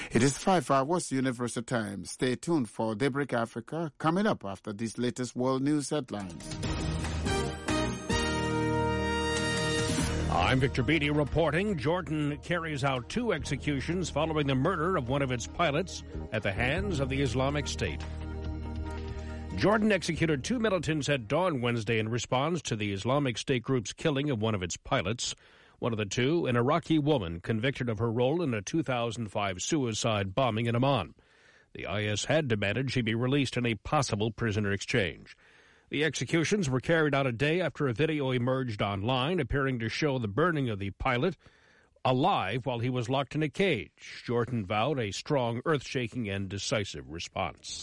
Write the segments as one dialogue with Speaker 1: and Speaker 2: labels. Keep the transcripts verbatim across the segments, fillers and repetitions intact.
Speaker 1: It is five hours Universal Time. Stay tuned for Daybreak Africa coming up after these latest world news headlines.
Speaker 2: I'm Victor Beattie reporting. Jordan carries out two executions following the murder of one of its pilots at the hands of the Islamic State. Jordan executed two militants at dawn Wednesday in response to the Islamic State group's killing of one of its pilots. One of the two, an Iraqi woman convicted of her role in a two thousand five suicide bombing in Amman. The I S had demanded she be released in a possible prisoner exchange. The executions were carried out a day after a video emerged online appearing to show the burning of the pilot alive while he was locked in a cage. Jordan vowed a strong, earth-shaking, and decisive response.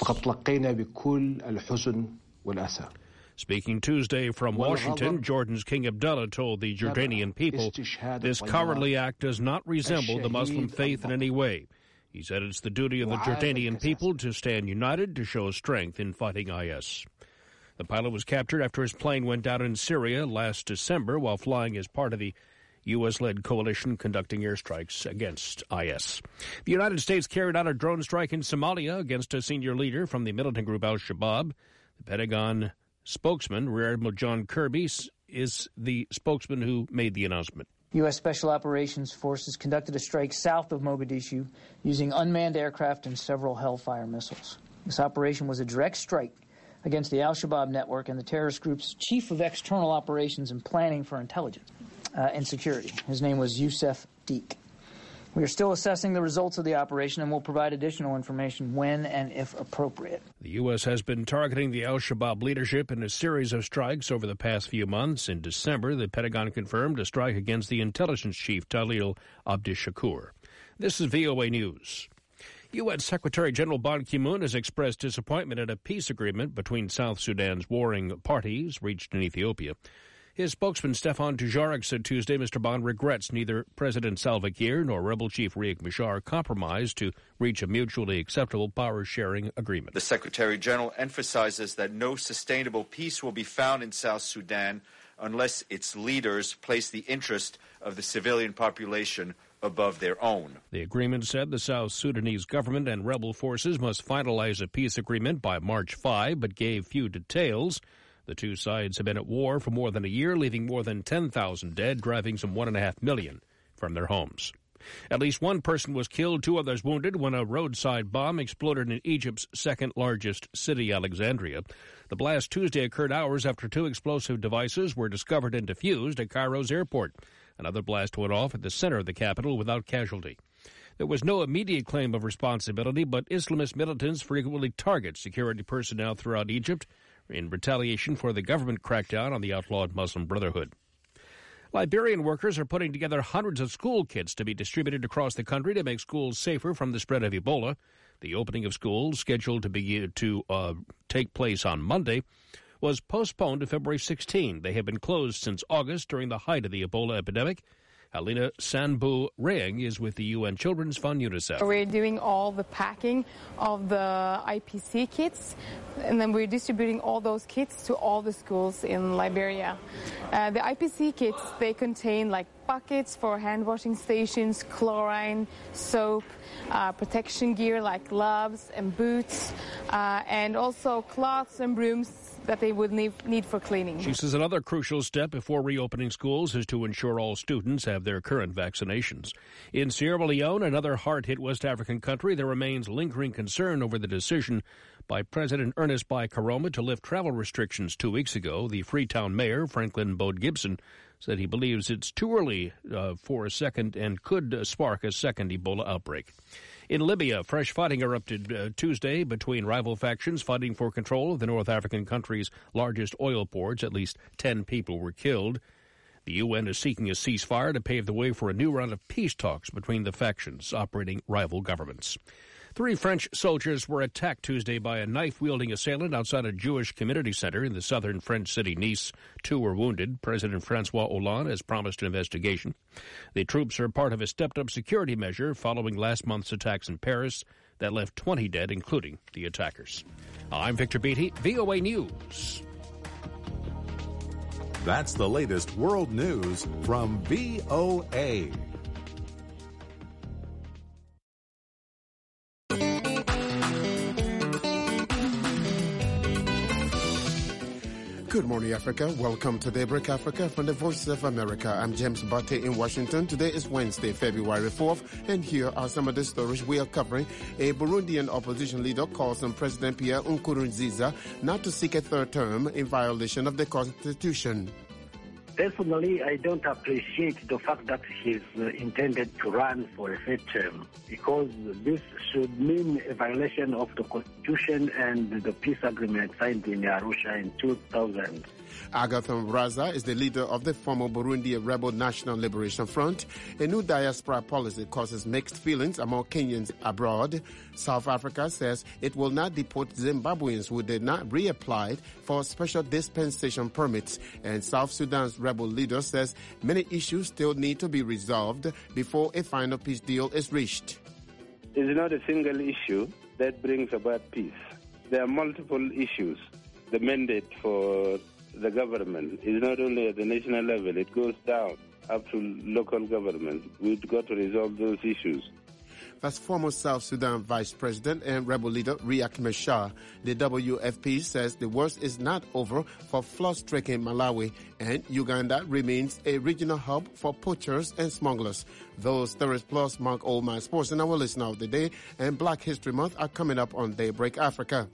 Speaker 2: Speaking Tuesday from Washington, Jordan's King Abdullah told the Jordanian people this cowardly act does not resemble the Muslim faith in any way. He said it's the duty of the Jordanian people to stand united to show strength in fighting I S. The pilot was captured after his plane went down in Syria last December while flying as part of the U S-led coalition conducting airstrikes against I S. The United States carried out a drone strike in Somalia against a senior leader from the militant group Al-Shabaab. The Pentagon spokesman, Rear Admiral John Kirby, is the spokesman who made the announcement.
Speaker 3: U S. Special Operations Forces conducted a strike south of Mogadishu using unmanned aircraft and several Hellfire missiles. This operation was a direct strike against the Al-Shabaab network and the terrorist group's chief of external operations and planning for intelligence uh, and security. His name was Youssef Deek. We are still assessing the results of the operation and will provide additional information when and if appropriate.
Speaker 2: The U S has been targeting the Al-Shabaab leadership in a series of strikes over the past few months. In December, the Pentagon confirmed a strike against the intelligence chief, Talil Abdishakur. This is V O A News. U N Secretary General Ban Ki-moon has expressed disappointment at a peace agreement between South Sudan's warring parties reached in Ethiopia. His spokesman, Stefan Dujarric, said Tuesday Mister Ban regrets neither President Salva Kiir nor rebel chief Riek Machar compromised to reach a mutually acceptable power-sharing agreement.
Speaker 4: The Secretary General emphasizes that no sustainable peace will be found in South Sudan unless its leaders place the interest of the civilian population above their own.
Speaker 2: The agreement said the South Sudanese government and rebel forces must finalize a peace agreement by March fifth, but gave few details. The two sides have been at war for more than a year, leaving more than ten thousand dead, driving some one point five million from their homes. At least one person was killed, two others wounded, when a roadside bomb exploded in Egypt's second-largest city, Alexandria. The blast Tuesday occurred hours after two explosive devices were discovered and defused at Cairo's airport. Another blast went off at the center of the capital without casualty. There was no immediate claim of responsibility, but Islamist militants frequently target security personnel throughout Egypt in retaliation for the government crackdown on the outlawed Muslim Brotherhood. Liberian workers are putting together hundreds of school kits to be distributed across the country to make schools safer from the spread of Ebola. The opening of schools, scheduled to be to uh, take place on Monday, was postponed to February sixteenth. They have been closed since August during the height of the Ebola epidemic. Alina Sanbu Reang is with the U N Children's Fund UNICEF.
Speaker 5: We're doing all the packing of the I P C kits, and then we're distributing all those kits to all the schools in Liberia. Uh, the I P C kits, they contain like buckets for hand washing stations, chlorine, soap, uh, protection gear like gloves and boots, uh, and also cloths and brooms that they would need, need for cleaning.
Speaker 2: She says another crucial step before reopening schools is to ensure all students have their current vaccinations. In Sierra Leone, another hard-hit West African country, there remains lingering concern over the decision by President Ernest Bai Koroma to lift travel restrictions two weeks ago. The Freetown mayor, Franklin Bode Gibson, said he believes it's too early uh, for a second and could uh, spark a second Ebola outbreak. In Libya, fresh fighting erupted uh, Tuesday between rival factions fighting for control of the North African country's largest oil ports. At least ten people were killed. The U N is seeking a ceasefire to pave the way for a new round of peace talks between the factions operating rival governments. Three French soldiers were attacked Tuesday by a knife-wielding assailant outside a Jewish community center in the southern French city Nice. Two were wounded. President Francois Hollande has promised an investigation. The troops are part of a stepped-up security measure following last month's attacks in Paris that left twenty dead, including the attackers. I'm Victor Beattie, V O A News.
Speaker 6: That's the latest world news from V O A.
Speaker 1: Good morning, Africa. Welcome to Daybreak Africa from the Voice of America. I'm James Bate in Washington. Today is Wednesday, February fourth, and here are some of the stories we are covering. A Burundian opposition leader calls on President Pierre Nkurunziza not to seek a third term in violation of the Constitution.
Speaker 7: Personally, I don't appreciate the fact that he's uh, intended to run for a third term, because this should mean a violation of the Constitution and the peace agreement signed in Arusha in two thousand.
Speaker 1: Agathon Rwasa is the leader of the former Burundi Rebel National Liberation Front. A new diaspora policy causes mixed feelings among Kenyans abroad. South Africa says it will not deport Zimbabweans who did not reapply for special dispensation permits. And South Sudan's rebel leader says many issues still need to be resolved before a final peace deal is reached.
Speaker 8: It's not a single issue that brings about peace. There are multiple issues. The mandate for the government is not only at the national level, it goes down up to local government. We've got to resolve those issues.
Speaker 1: That's former South Sudan Vice President and rebel leader Riek Machar. The W F P says the worst is not over for flood-stricken Malawi, and Uganda remains a regional hub for poachers and smugglers. Those stories plus Mark Oldman Sports and our listener of the day and Black History Month are coming up on Daybreak Africa.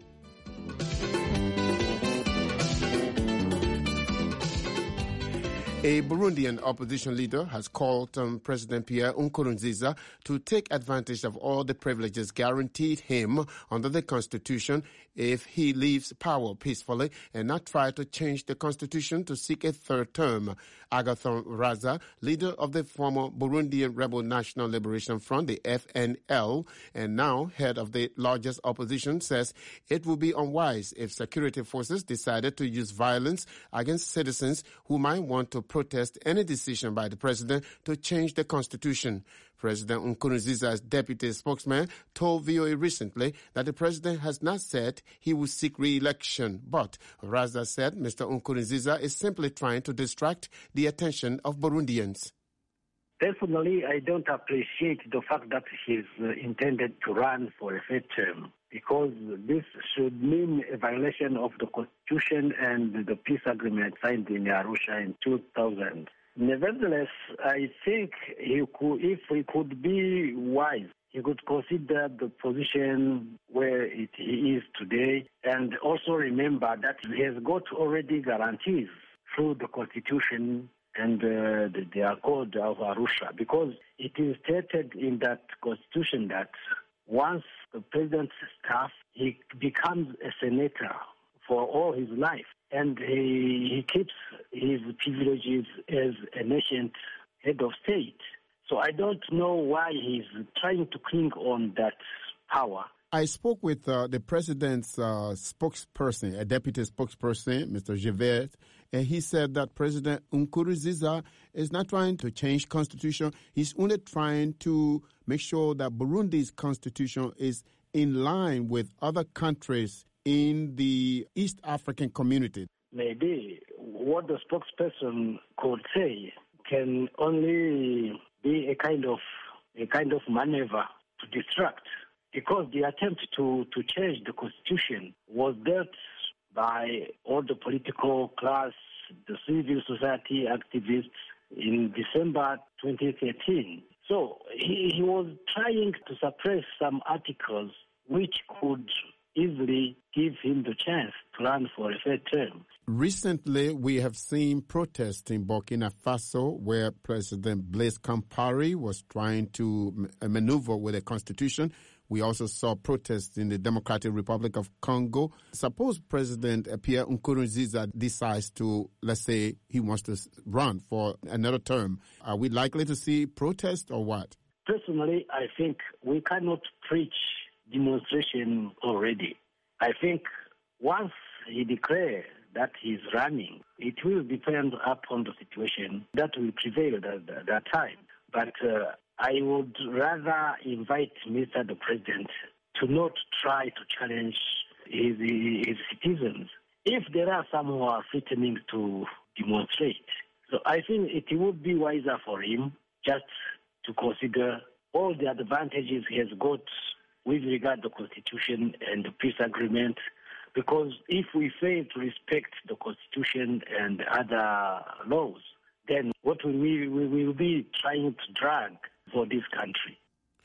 Speaker 1: A Burundian opposition leader has called on President Pierre Nkurunziza to take advantage of all the privileges guaranteed him under the Constitution if he leaves power peacefully and not try to change the Constitution to seek a third term. Agathon Rwasa, leader of the former Burundian Rebel National Liberation Front, the F N L, and now head of the largest opposition, says it would be unwise if security forces decided to use violence against citizens who might want to protest any decision by the president to change the Constitution. President Nkurunziza's deputy spokesman told V O A recently that the president has not said he will seek re-election, but Rwasa said Mister Nkurunziza is simply trying to distract the attention of Burundians.
Speaker 7: Personally, I don't appreciate the fact that he's uh, intended to run for a third term, because this should mean a violation of the Constitution and the peace agreement signed in Arusha in two thousand. Nevertheless, I think he could, if he could be wise, he could consider the position where it, he is today, and also remember that he has got already guarantees through the Constitution and uh, the, the Accord of Arusha, because it is stated in that Constitution that once the president's staff, he becomes a senator for all his life, and he, he keeps his privileges as a nation's head of state. So I don't know why he's trying to cling on that power.
Speaker 1: I spoke with uh, the president's uh, spokesperson, a deputy spokesperson, Mister Javert, and he said that President Nkurunziza is not trying to change constitution. He's only trying to make sure that Burundi's constitution is in line with other countries in the East African community.
Speaker 7: Maybe what the spokesperson could say can only be a kind of a kind of maneuver to distract, because the attempt to, to change the Constitution was dealt by all the political class, the civil society activists in December twenty thirteen. So he, he was trying to suppress some articles which could easily give him the chance to run for a third term.
Speaker 1: Recently, we have seen protests in Burkina Faso where President Blaise Compaoré was trying to maneuver with a constitution. We also saw protests in the Democratic Republic of Congo. Suppose President Pierre Nkurunziza decides to, let's say, he wants to run for another term. Are we likely to see protests or what?
Speaker 7: Personally, I think we cannot preach demonstration already. I think once he declares that he's running, it will depend upon the situation that will prevail at that time. But uh, I would rather invite Mister the President to not try to challenge his, his citizens if there are some who are threatening to demonstrate. So I think it would be wiser for him just to consider all the advantages he has got with regard to the Constitution and the peace agreement, Because if we fail to respect the Constitution and other laws, then what will we, we will be trying to drag for this country?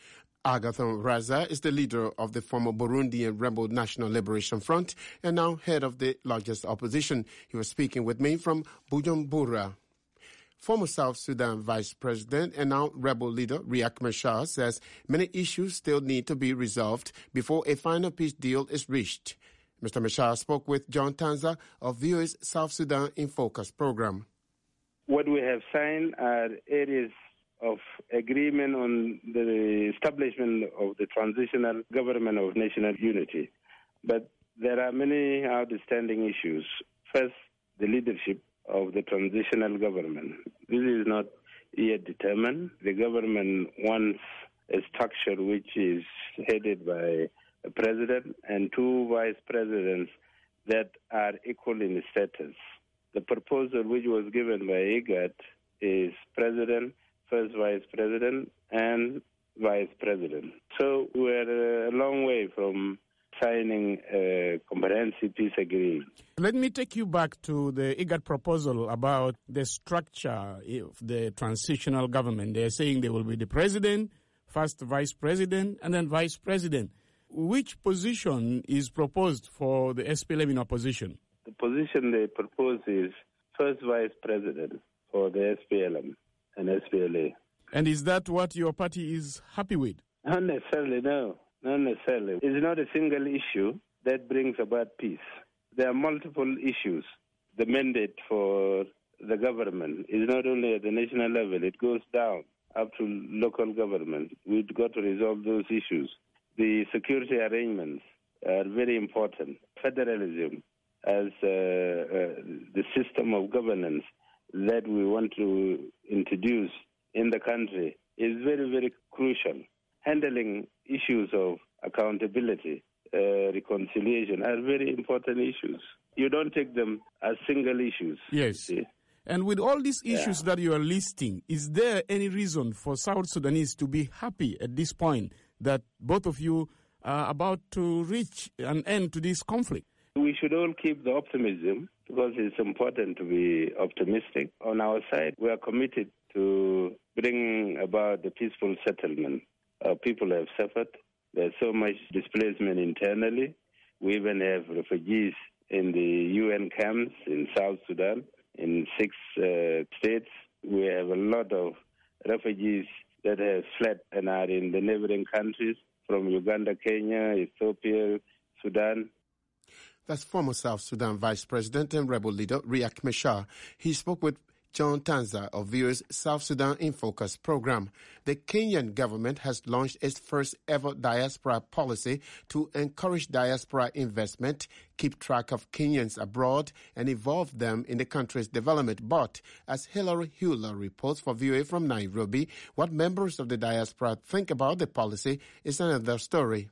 Speaker 1: Agathon Rwasa is the leader of the former Burundian Rebel National Liberation Front and now head of the largest opposition. He was speaking with me from Bujumbura. Former South Sudan Vice President and now rebel leader Riek Machar says many issues still need to be resolved before a final peace deal is reached. Mister Machar spoke with John Tanza of V O A's South Sudan in Focus program.
Speaker 8: What we have signed are areas of agreement on the establishment of the transitional government of national unity. But there are many outstanding issues. First, the leadership of the transitional government. This is not yet determined. The government wants a structure which is headed by a president and two vice presidents that are equal in status. The proposal which was given by IGAD is president, first vice president, and vice president. So we're a long way from signing a comprehensive peace agreement.
Speaker 9: Let me take you back to the IGAD proposal about the structure of the transitional government. They're saying there will be the president, first vice president, and then vice president. Which position is proposed for the S P L M in opposition?
Speaker 8: The position they propose is first vice president for the S P L M and S P L A.
Speaker 9: And is that what your party is happy with?
Speaker 8: Not necessarily, no. Not necessarily. It's not a single issue that brings about peace. There are multiple issues. The mandate for the government is not only at the national level, it goes down up to local government. We've got to resolve those issues. The security arrangements are very important. Federalism as uh, uh, the system of governance that we want to introduce in the country is very, very crucial. Handling issues of accountability, uh, reconciliation are very important issues. You don't take them as single issues.
Speaker 9: Yes.
Speaker 8: See?
Speaker 9: And with all these issues
Speaker 8: yeah.
Speaker 9: that you are listing, is there any reason for South Sudanese to be happy at this point that both of you are about to reach an end to this conflict?
Speaker 8: We should all keep the optimism because it's important to be optimistic. On our side, we are committed to bring about the peaceful settlement. Our people have suffered. There's so much displacement internally. We even have refugees in the U N camps in South Sudan, in six uh, states. We have a lot of refugees that have fled and are in the neighboring countries from Uganda, Kenya, Ethiopia, Sudan.
Speaker 1: That's former South Sudan Vice President and rebel leader Riek Machar. He spoke with John Tanza of V O A's South Sudan in Focus program. The Kenyan government has launched its first ever diaspora policy to encourage diaspora investment, keep track of Kenyans abroad, and involve them in the country's development. But as Hilary Hewler reports for V O A from Nairobi, what members of the diaspora think about the policy is another story.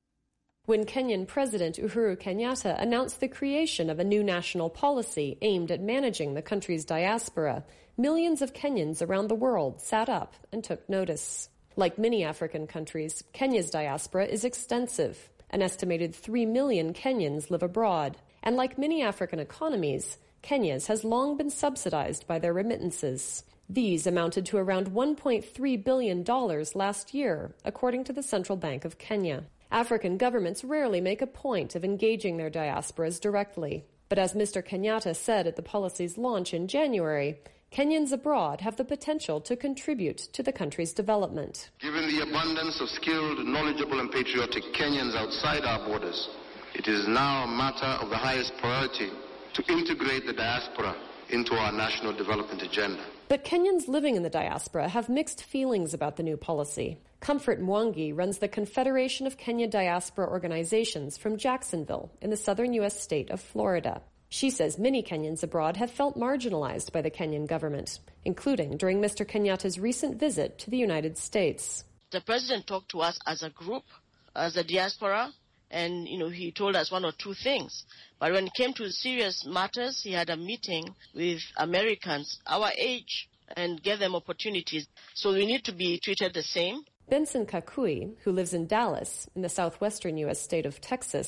Speaker 10: When Kenyan President Uhuru Kenyatta announced the creation of a new national policy aimed at managing the country's diaspora, millions of Kenyans around the world sat up and took notice. Like many African countries, Kenya's diaspora is extensive. An estimated three million Kenyans live abroad. And like many African economies, Kenya's has long been subsidized by their remittances. These amounted to around one point three billion dollars last year, according to the Central Bank of Kenya. African governments rarely make a point of engaging their diasporas directly. But as Mister Kenyatta said at the policy's launch in January, Kenyans abroad have the potential to contribute to the country's development.
Speaker 11: Given the abundance of skilled, knowledgeable and patriotic Kenyans outside our borders, it is now a matter of the highest priority to integrate the diaspora into our national development agenda.
Speaker 10: But Kenyans living in the diaspora have mixed feelings about the new policy. Comfort Mwangi runs the Confederation of Kenya Diaspora Organizations from Jacksonville in the southern U S state of Florida. She says many Kenyans abroad have felt marginalized by the Kenyan government, including during Mister Kenyatta's recent visit to the United States.
Speaker 12: The president talked to us as a group, as a diaspora, and, you know, he told us one or two things. But when it came to serious matters, he had a meeting with Americans our age and gave them opportunities. So we need to be treated the same.
Speaker 10: Benson Kakui, who lives in Dallas, in the southwestern U S state of Texas,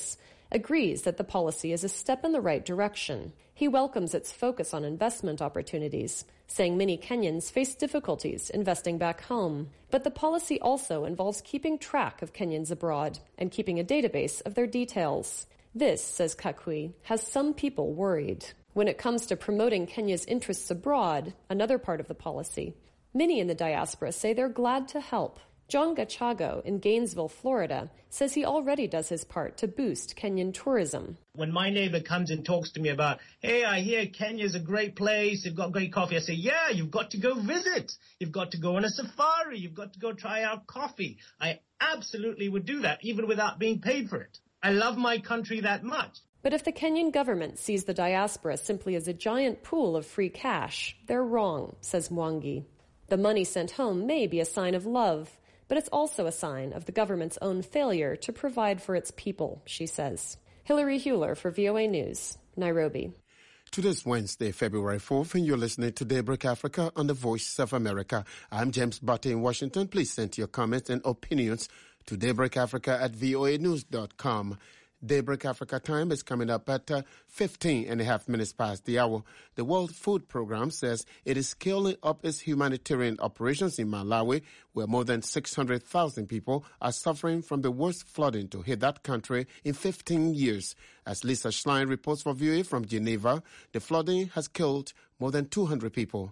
Speaker 10: agrees that the policy is a step in the right direction. He welcomes its focus on investment opportunities, saying many Kenyans face difficulties investing back home. But the policy also involves keeping track of Kenyans abroad and keeping a database of their details. This, says Kakui, has some people worried. When it comes to promoting Kenya's interests abroad, another part of the policy, many in the diaspora say they're glad to help. John Gachago in Gainesville, Florida, says he already does his part to boost Kenyan tourism.
Speaker 13: When my neighbor comes and talks to me about, hey, I hear Kenya's a great place, they've got great coffee, I say, yeah, you've got to go visit. You've got to go on a safari. You've got to go try out coffee. I absolutely would do that, even without being paid for it. I love my country that much.
Speaker 10: But if the Kenyan government sees the diaspora simply as a giant pool of free cash, they're wrong, says Mwangi. The money sent home may be a sign of love, but it's also a sign of the government's own failure to provide for its people, she says. Hilary Hewler for V O A News, Nairobi.
Speaker 1: Today's Wednesday, February fourth, and you're listening to Daybreak Africa on the Voice of America. I'm James Butte in Washington. Please send your comments and opinions to daybreakafrica at voa news dot com. Daybreak Africa time is coming up at uh, fifteen and a half minutes past the hour. The World Food Programme says it is scaling up its humanitarian operations in Malawi, where more than six hundred thousand people are suffering from the worst flooding to hit that country in fifteen years. As Lisa Schlein reports for V O A from Geneva, the flooding has killed more than two hundred people.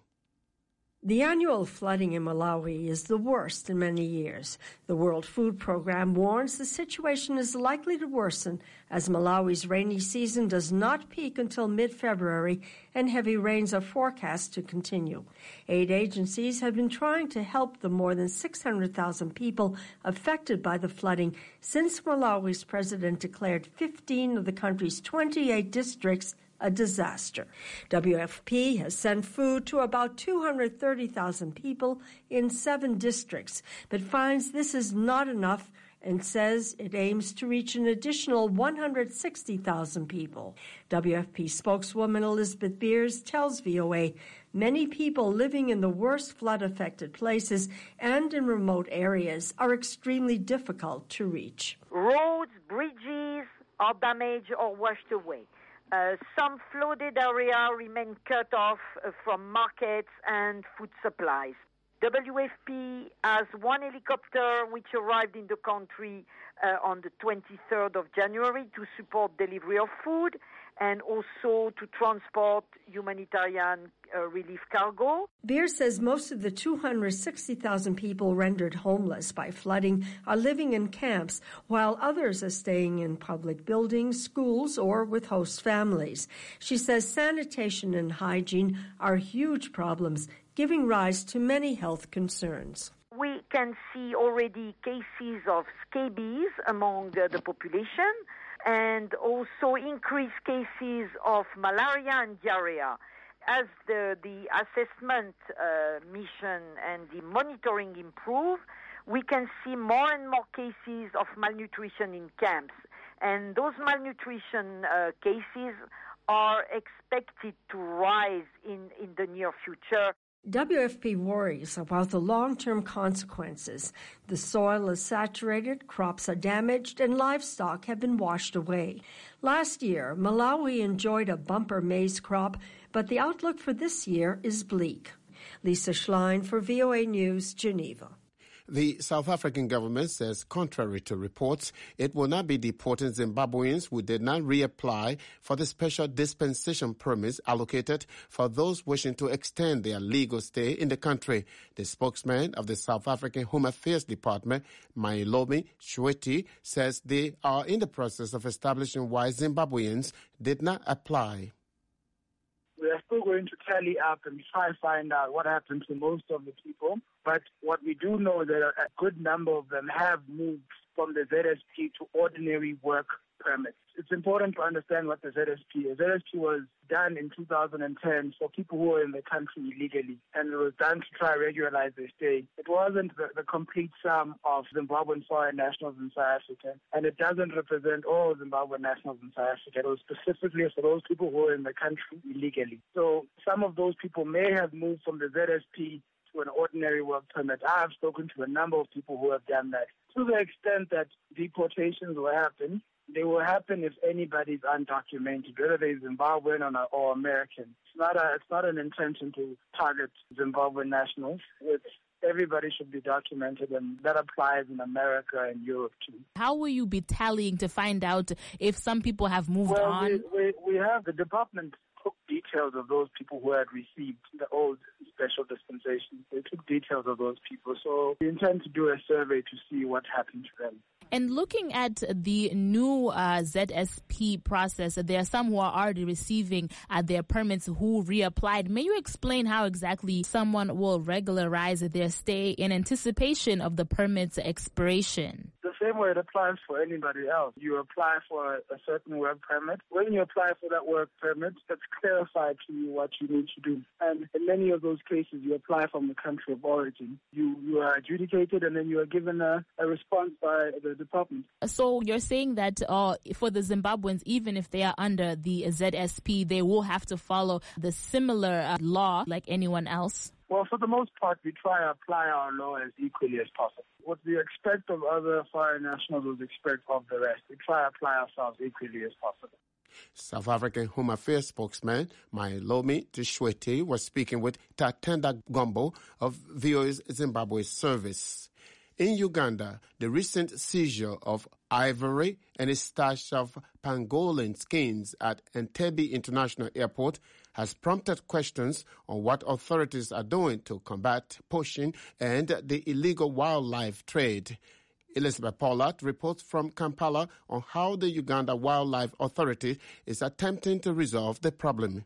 Speaker 14: The annual flooding in Malawi is the worst in many years. The World Food Programme warns the situation is likely to worsen as Malawi's rainy season does not peak until mid-February and heavy rains are forecast to continue. Aid agencies have been trying to help the more than six hundred thousand people affected by the flooding since Malawi's president declared fifteen of the country's twenty-eight districts a disaster. W F P has sent food to about two hundred thirty thousand people in seven districts, but finds this is not enough and says it aims to reach an additional one hundred sixty thousand people. W F P spokeswoman Elizabeth Beers tells V O A many people living in the worst flood-affected places and in remote areas are extremely difficult to reach.
Speaker 15: Roads, bridges are damaged or washed away. Uh, some flooded areas remain cut off uh, from markets and food supplies. W F P has one helicopter which arrived in the country uh, on the twenty-third of January to support delivery of food and also to transport humanitarian uh, relief cargo.
Speaker 14: Beer says most of the two hundred sixty thousand people rendered homeless by flooding are living in camps, while others are staying in public buildings, schools, or with host families. She says sanitation and hygiene are huge problems, giving rise to many health concerns.
Speaker 15: We can see already cases of scabies among uh, the population, and also increased cases of malaria and diarrhea. As the, the assessment uh, mission and the monitoring improve, we can see more and more cases of malnutrition in camps. And those malnutrition uh, cases are expected to rise in, in the near future.
Speaker 14: W F P worries about the long-term consequences. The soil is saturated, crops are damaged, and livestock have been washed away. Last year, Malawi enjoyed a bumper maize crop, but the outlook for this year is bleak. Lisa Schlein for V O A News, Geneva.
Speaker 1: The South African government says, contrary to reports, it will not be deporting Zimbabweans who did not reapply for the special dispensation permits allocated for those wishing to extend their legal stay in the country. The spokesman of the South African Home Affairs Department, Mailomi Shweti, says they are in the process of establishing why Zimbabweans did not apply.
Speaker 16: We are still going to tally up and try and find out what happened to most of the people. But what we do know is that a good number of them have moved from the Z S P to ordinary work permits. It's important to understand what the Z S P is. Z S P was done in two thousand ten for people who were in the country illegally, and it was done to try to regularize their stay. It wasn't the, the complete sum of Zimbabwean foreign nationals in South Africa, and it doesn't represent all Zimbabwean nationals in South Africa. It was specifically for those people who were in the country illegally. So some of those people may have moved from the Z S P to an ordinary work permit. I have spoken to a number of people who have done that. To the extent that deportations will happen, They will happen if anybody's undocumented, whether they're Zimbabwean or, or American. It's not a, it's not an intention to target Zimbabwean nationals. It's everybody should be documented, and that applies in America and Europe too.
Speaker 17: How will you be tallying to find out if some people have moved
Speaker 16: well,
Speaker 17: on?
Speaker 16: We, we, we have the department took details of those people who had received the old special dispensation. They took details of those people. So we intend to do a survey to see what happened to them.
Speaker 17: And looking at the new uh, Z S P process, there are some who are already receiving uh, their permits who reapplied. May you explain how exactly someone will regularize their stay in anticipation of the permit's expiration?
Speaker 16: The same way it applies for anybody else. You apply for a certain work permit. When you apply for that work permit, it's clarified to you what you need to do. And in many of those cases, you apply from the country of origin. You you are adjudicated, and then you are given a, a response by the department.
Speaker 17: So you're saying that uh, for the Zimbabweans, even if they are under the Z S P, they will have to follow the similar uh, law like anyone else?
Speaker 16: Well, for the most part, we try to apply our law as equally as possible. What we expect of other foreign nationals, we expect of the rest. We try to apply ourselves equally as possible.
Speaker 1: South African Home Affairs spokesman Mailomi Tshwete was speaking with Tatenda Gombo of V O A's Zimbabwe service. In Uganda, the recent seizure of ivory and a stash of pangolin skins at Entebbe International Airport has prompted questions on what authorities are doing to combat poaching and the illegal wildlife trade. Elizabeth Pollard reports from Kampala on how the Uganda Wildlife Authority is attempting to resolve the problem.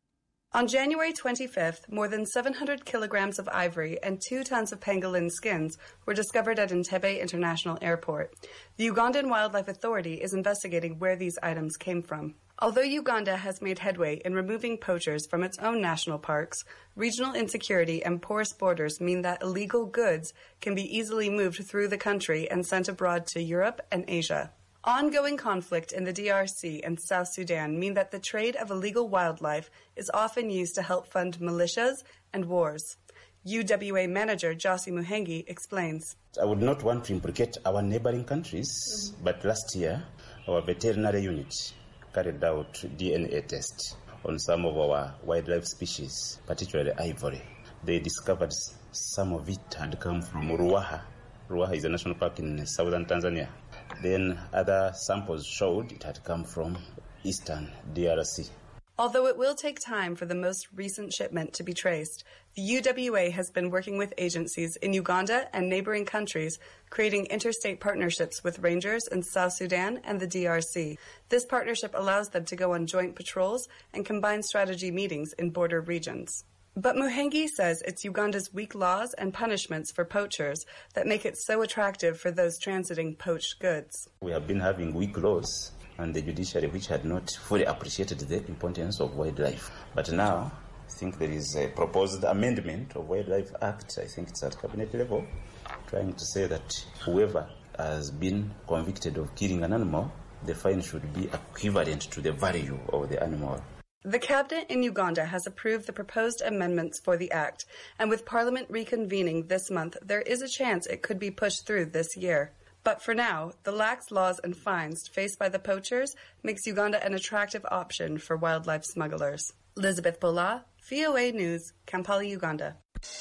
Speaker 18: On January twenty-fifth, more than seven hundred kilograms of ivory and two tons of pangolin skins were discovered at Entebbe International Airport. The Ugandan Wildlife Authority is investigating where these items came from. Although Uganda has made headway in removing poachers from its own national parks, regional insecurity and porous borders mean that illegal goods can be easily moved through the country and sent abroad to Europe and Asia. Ongoing conflict in the D R C and South Sudan mean that the trade of illegal wildlife is often used to help fund militias and wars. U W A manager Josie Muhengi explains.
Speaker 19: I would not want to implicate our neighboring countries, mm-hmm. but last year our veterinary unit carried out D N A tests on some of our wildlife species, particularly ivory. They discovered some of it had come from Ruaha. Ruaha is a national park in southern Tanzania. Then other samples showed it had come from eastern D R C.
Speaker 18: Although it will take time for the most recent shipment to be traced, the U W A has been working with agencies in Uganda and neighboring countries, creating interstate partnerships with rangers in South Sudan and the D R C. This partnership allows them to go on joint patrols and combine strategy meetings in border regions. But Muhengi says it's Uganda's weak laws and punishments for poachers that make it so attractive for those transiting poached goods.
Speaker 19: We have been having weak laws and the judiciary which had not fully appreciated the importance of wildlife. But now, I think there is a proposed amendment of Wildlife Act, I think it's at cabinet level, trying to say that whoever has been convicted of killing an animal, the fine should be equivalent to the value of the animal.
Speaker 18: The cabinet in Uganda has approved the proposed amendments for the act, and with Parliament reconvening this month, there is a chance it could be pushed through this year. But for now, the lax laws and fines faced by the poachers makes Uganda an attractive option for wildlife smugglers. Elizabeth Bola, V O A News, Kampala, Uganda.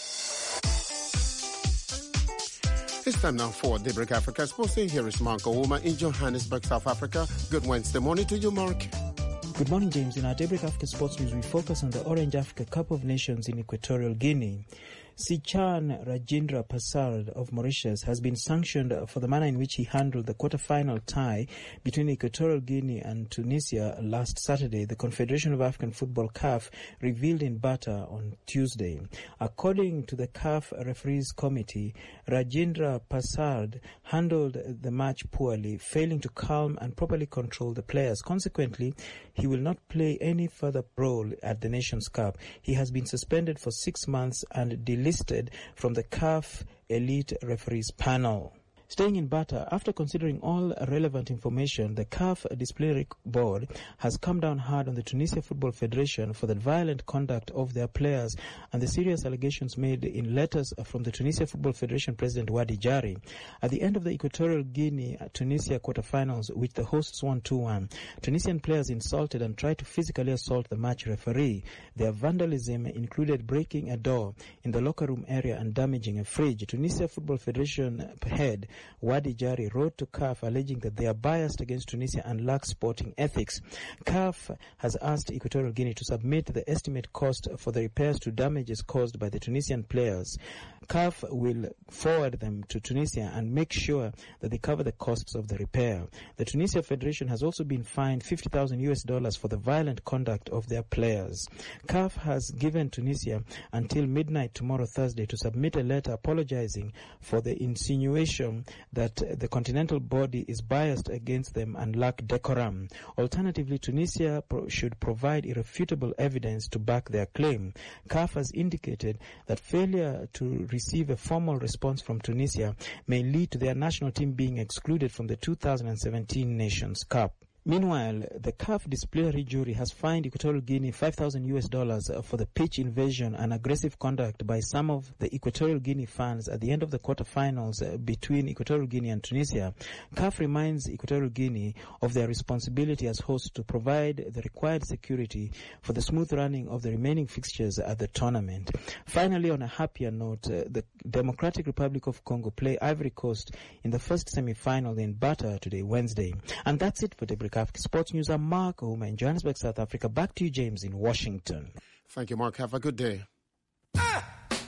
Speaker 1: It's time now for Daybreak Africa Sports. Here is Mark Ouma in Johannesburg, South Africa. Good Wednesday morning to you, Mark.
Speaker 20: Good morning, James. In our Daybreak Africa Sports News, we focus on the Orange Africa Cup of Nations in Equatorial Guinea. Sichan Rajendra Prasad of Mauritius has been sanctioned for the manner in which he handled the quarter-final tie between Equatorial Guinea and Tunisia last Saturday, the Confederation of African Football C A F revealed in Bata on Tuesday. According to the C A F Referees Committee, Rajendra Prasad handled the match poorly, failing to calm and properly control the players. Consequently, he will not play any further role at the Nations Cup. He has been suspended for six months and delisted from the C A F Elite Referees Panel. Staying in Bata, after considering all relevant information, the C A F Disciplinary Board has come down hard on the Tunisia Football Federation for the violent conduct of their players and the serious allegations made in letters from the Tunisia Football Federation President Wadi Jari. At the end of the Equatorial Guinea-Tunisia quarterfinals, which the hosts won two one, Tunisian players insulted and tried to physically assault the match referee. Their vandalism included breaking a door in the locker room area and damaging a fridge. Tunisia Football Federation head Wadi Jari wrote to C A F alleging that they are biased against Tunisia and lack sporting ethics. C A F has asked Equatorial Guinea to submit the estimate cost for the repairs to damages caused by the Tunisian players. C A F will forward them to Tunisia and make sure that they cover the costs of the repair. The Tunisia Federation has also been fined fifty thousand U S dollars for the violent conduct of their players. C A F has given Tunisia until midnight tomorrow, Thursday, to submit a letter apologizing for the insinuation that the continental body is biased against them and lack decorum. Alternatively, Tunisia pro- should provide irrefutable evidence to back their claim. C A F has indicated that failure to receive a formal response from Tunisia may lead to their national team being excluded from the two thousand seventeen Nations Cup. Meanwhile, the C A F disciplinary jury has fined Equatorial Guinea five thousand U S dollars for the pitch invasion and aggressive conduct by some of the Equatorial Guinea fans at the end of the quarterfinals between Equatorial Guinea and Tunisia. C A F reminds Equatorial Guinea of their responsibility as host to provide the required security for the smooth running of the remaining fixtures at the tournament. Finally, on a happier note, uh, the Democratic Republic of Congo play Ivory Coast in the first semi-final in Bata today, Wednesday. And that's it for Daybreak Africa Sports News. I'm Mark Ouma in Johannesburg, South Africa. Back to you, James, in Washington.
Speaker 1: Thank you, Mark. Have a good day. Ah!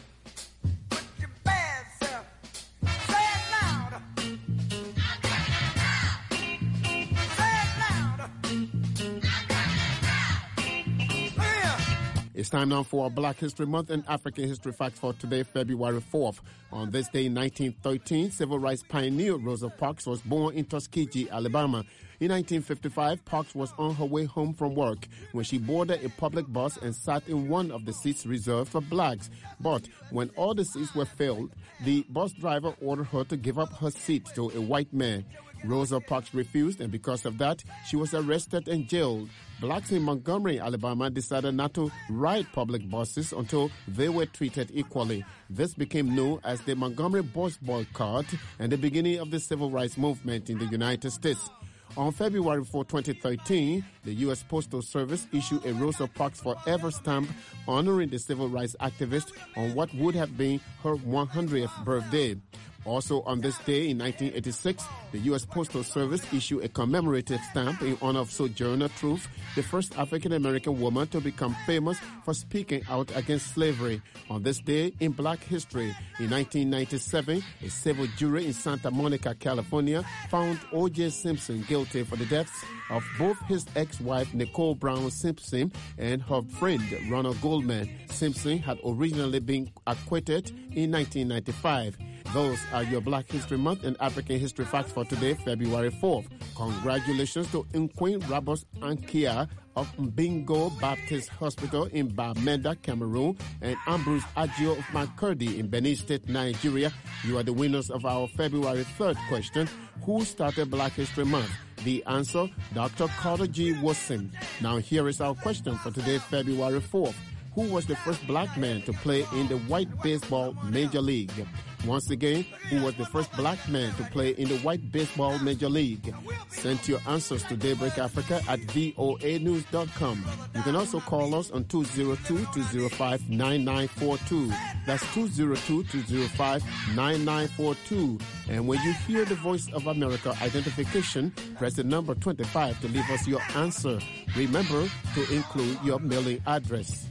Speaker 1: It's time now for our Black History Month and African History Facts for today, February fourth. On this day in nineteen thirteen, civil rights pioneer Rosa Parks was born in Tuskegee, Alabama. In nineteen fifty-five, Parks was on her way home from work when she boarded a public bus and sat in one of the seats reserved for blacks. But when all the seats were filled, the bus driver ordered her to give up her seat to a white man. Rosa Parks refused, and because of that, she was arrested and jailed. Blacks in Montgomery, Alabama decided not to ride public buses until they were treated equally. This became known as the Montgomery Bus Boycott and the beginning of the civil rights movement in the United States. On February fourth, twenty thirteen, the U S Postal Service issued a Rosa Parks Forever stamp honoring the civil rights activist on what would have been her one hundredth birthday. Also on this day in nineteen eighty-six, the U S Postal Service issued a commemorative stamp in honor of Sojourner Truth, the first African-American woman to become famous for speaking out against slavery. On this day in Black history, in nineteen ninety-seven, a civil jury in Santa Monica, California, found O J Simpson guilty for the deaths of both his ex-wife Nicole Brown Simpson and her friend Ronald Goldman. Simpson had originally been acquitted in nineteen ninety-five. Those are your Black History Month and African History Facts for today, February fourth. Congratulations to Nkwin Rabos Ankia of Mbingo Baptist Hospital in Bamenda, Cameroon, and Ambrose Adjo of Makurdi in Benin State, Nigeria. You are the winners of our February third question. Who started Black History Month? The answer, Doctor Carter G. Wilson. Now here is our question for today, February fourth. Who was the first black man to play in the white baseball major league? Once again, who was the first black man to play in the white baseball major league? Send your answers to Daybreak Africa at V O A news dot com. You can also call us on two oh two, two oh five, nine nine four two. That's two oh two, two oh five, nine nine four two. And when you hear the Voice of America identification, press the number twenty-five to leave us your answer. Remember to include your mailing address.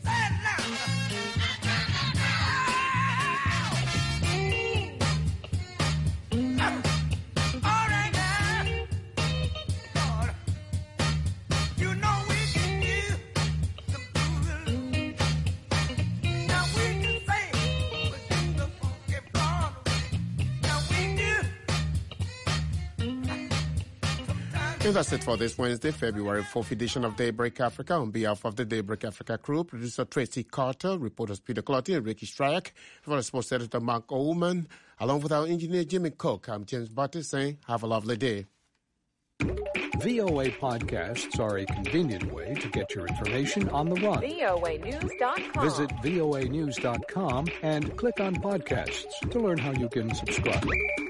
Speaker 1: And that's it for this Wednesday, February fourth edition of Daybreak Africa. On behalf of the Daybreak Africa crew, producer Tracy Carter, reporters Peter Clotty and Ricky Stryak, for the sports editor Mark Oldman, along with our engineer Jimmy Cook, I'm James Barty saying have a lovely day.
Speaker 21: V O A podcasts are a convenient way to get your information on the run.
Speaker 22: V O A news dot com.
Speaker 21: Visit V O A news dot com and click on podcasts to learn how you can subscribe.